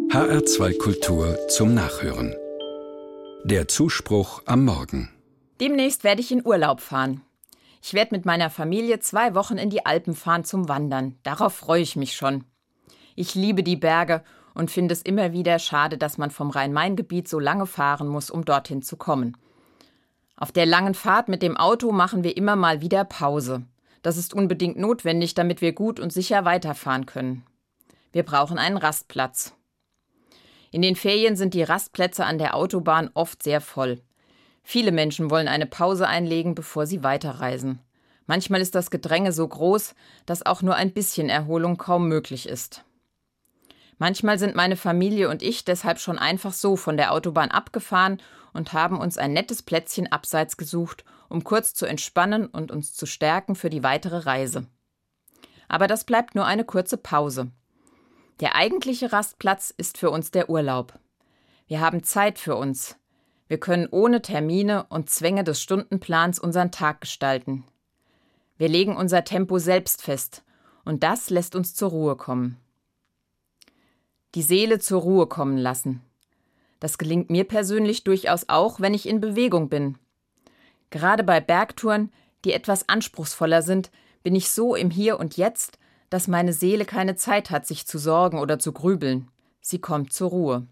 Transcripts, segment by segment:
HR2 Kultur zum Nachhören. Der Zuspruch am Morgen. Demnächst werde ich in Urlaub fahren. Ich werde mit meiner Familie 2 Wochen in die Alpen fahren zum Wandern. Darauf freue ich mich schon. Ich liebe die Berge und finde es immer wieder schade, dass man vom Rhein-Main-Gebiet so lange fahren muss, um dorthin zu kommen. Auf der langen Fahrt mit dem Auto machen wir immer mal wieder Pause. Das ist unbedingt notwendig, damit wir gut und sicher weiterfahren können. Wir brauchen einen Rastplatz. In den Ferien sind die Rastplätze an der Autobahn oft sehr voll. Viele Menschen wollen eine Pause einlegen, bevor sie weiterreisen. Manchmal ist das Gedränge so groß, dass auch nur ein bisschen Erholung kaum möglich ist. Manchmal sind meine Familie und ich deshalb schon einfach so von der Autobahn abgefahren und haben uns ein nettes Plätzchen abseits gesucht, um kurz zu entspannen und uns zu stärken für die weitere Reise. Aber das bleibt nur eine kurze Pause. Der eigentliche Rastplatz ist für uns der Urlaub. Wir haben Zeit für uns. Wir können ohne Termine und Zwänge des Stundenplans unseren Tag gestalten. Wir legen unser Tempo selbst fest und das lässt uns zur Ruhe kommen. Die Seele zur Ruhe kommen lassen. Das gelingt mir persönlich durchaus auch, wenn ich in Bewegung bin. Gerade bei Bergtouren, die etwas anspruchsvoller sind, bin ich so im Hier und Jetzt, dass meine Seele keine Zeit hat, sich zu sorgen oder zu grübeln. Sie kommt zur Ruhe.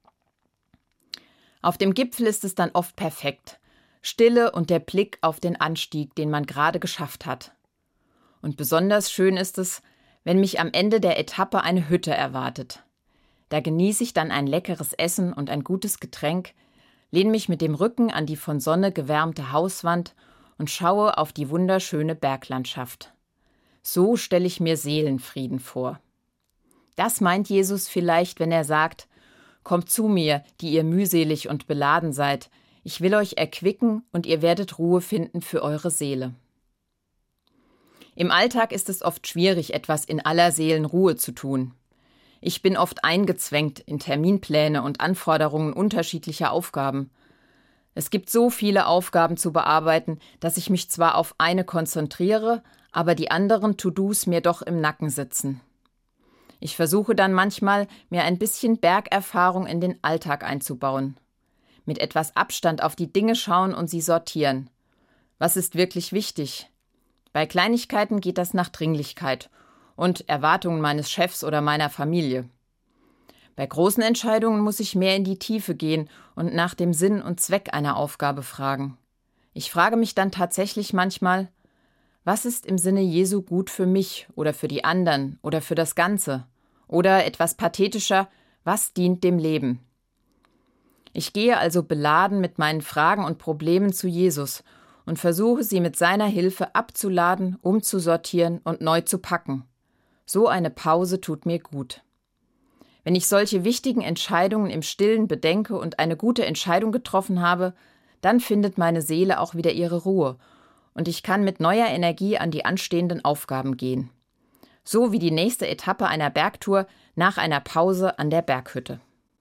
Auf dem Gipfel ist es dann oft perfekt. Stille und der Blick auf den Anstieg, den man gerade geschafft hat. Und besonders schön ist es, wenn mich am Ende der Etappe eine Hütte erwartet. Da genieße ich dann ein leckeres Essen und ein gutes Getränk, lehne mich mit dem Rücken an die von Sonne gewärmte Hauswand und schaue auf die wunderschöne Berglandschaft. So stelle ich mir Seelenfrieden vor. Das meint Jesus vielleicht, wenn er sagt: Kommt zu mir, die ihr mühselig und beladen seid. Ich will euch erquicken und ihr werdet Ruhe finden für eure Seele. Im Alltag ist es oft schwierig, etwas in aller Seelenruhe zu tun. Ich bin oft eingezwängt in Terminpläne und Anforderungen unterschiedlicher Aufgaben. Es gibt so viele Aufgaben zu bearbeiten, dass ich mich zwar auf eine konzentriere, aber die anderen To-Dos mir doch im Nacken sitzen. Ich versuche dann manchmal, mir ein bisschen Bergerfahrung in den Alltag einzubauen. Mit etwas Abstand auf die Dinge schauen und sie sortieren. Was ist wirklich wichtig? Bei Kleinigkeiten geht das nach Dringlichkeit und Erwartungen meines Chefs oder meiner Familie. Bei großen Entscheidungen muss ich mehr in die Tiefe gehen und nach dem Sinn und Zweck einer Aufgabe fragen. Ich frage mich dann tatsächlich manchmal: Was ist im Sinne Jesu gut für mich oder für die anderen oder für das Ganze? Oder etwas pathetischer: Was dient dem Leben? Ich gehe also beladen mit meinen Fragen und Problemen zu Jesus und versuche, sie mit seiner Hilfe abzuladen, umzusortieren und neu zu packen. So eine Pause tut mir gut. Wenn ich solche wichtigen Entscheidungen im Stillen bedenke und eine gute Entscheidung getroffen habe, dann findet meine Seele auch wieder ihre Ruhe und ich kann mit neuer Energie an die anstehenden Aufgaben gehen. So wie die nächste Etappe einer Bergtour nach einer Pause an der Berghütte.